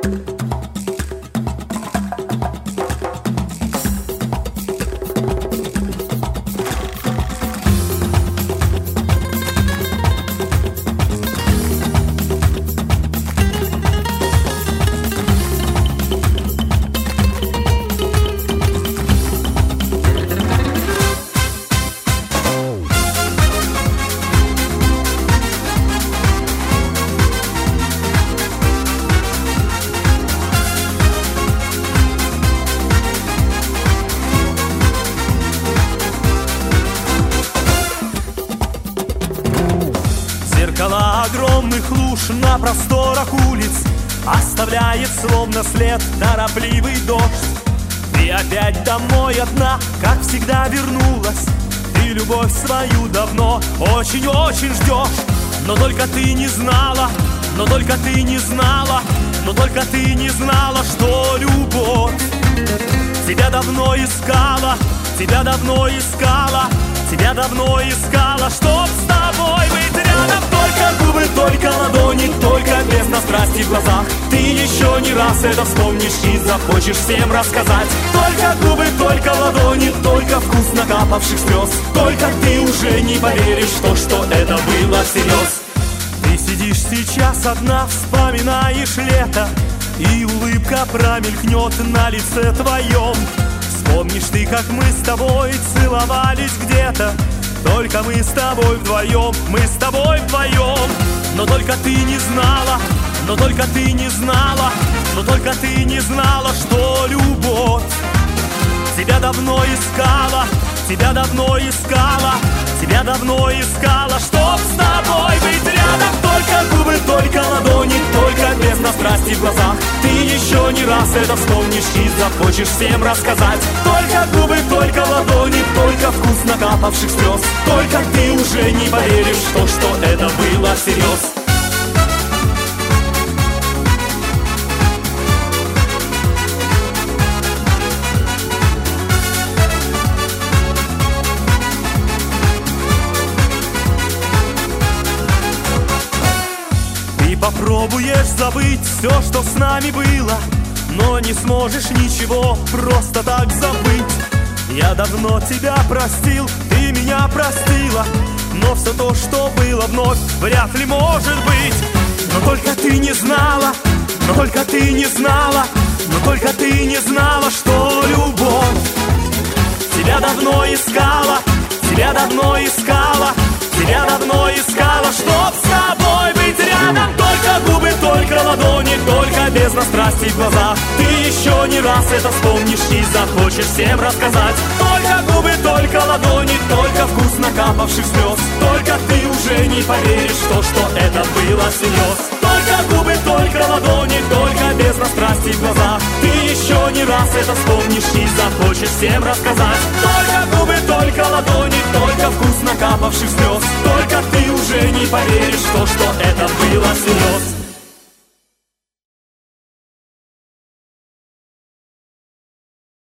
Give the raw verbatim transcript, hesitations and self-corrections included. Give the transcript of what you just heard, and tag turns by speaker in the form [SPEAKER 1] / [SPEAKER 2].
[SPEAKER 1] Зеркала огромных луж на просторах улиц оставляет словно след торопливый дождь. Ты опять домой одна, как всегда вернулась. Ты любовь свою давно очень-очень ждешь. Но только ты не знала, но только ты не знала, но только ты не знала, что любовь тебя давно искала, тебя давно искала, тебя давно искала, чтоб с тобой быть рядом. Только губы, только ладони, только бездна страсти в глазах. Ты еще не раз это вспомнишь и захочешь всем рассказать. Только губы, только ладони, только вкус накапавших слез. Только ты уже не поверишь в то, что это было всерьез. Ты сидишь сейчас одна, вспоминаешь лето, и улыбка промелькнет на лице твоем. Вспомнишь ты, как мы с тобой целовались где-то. Только мы с тобой вдвоем, мы с тобой вдвоем. Но только ты не знала, но только ты не знала, но только ты не знала, что любовь тебя давно искала, тебя давно искала, тебя давно искала, чтоб с тобой быть рядом. Только губы, только ладони, только бездна страсти в глазах. Ты еще не раз это вспомнишь и захочешь всем рассказать. Только губы, только ладони, только вкус накапавших слез. Только ты уже не поверишь в то, что это было всерьез. Попробуешь забыть все, что с нами было, но не сможешь ничего просто так забыть. Я давно тебя простил, ты меня простила, но все то, что было вновь, вряд ли может быть. Но только ты не знала, но только ты не знала, но только ты не знала, что любовь тебя давно искала, тебя давно искала, тебя давно искала, чтоб с тобой быть рядом. Только губы, только ладони, только бездна страсти в глазах. Ты еще не раз это вспомнишь и захочешь всем рассказать. Только губы, только ладони, только вкус накапавших слез. Только ты уже не поверишь в то, что это было всерьез. Только губы, только ладони, только бездна страсти в глазах. Ты еще не раз это вспомнишь и захочешь всем рассказать. Только губы, только ладони, только вкус накапавших слез. Только ты уже не поверишь в то, что это было всерьез.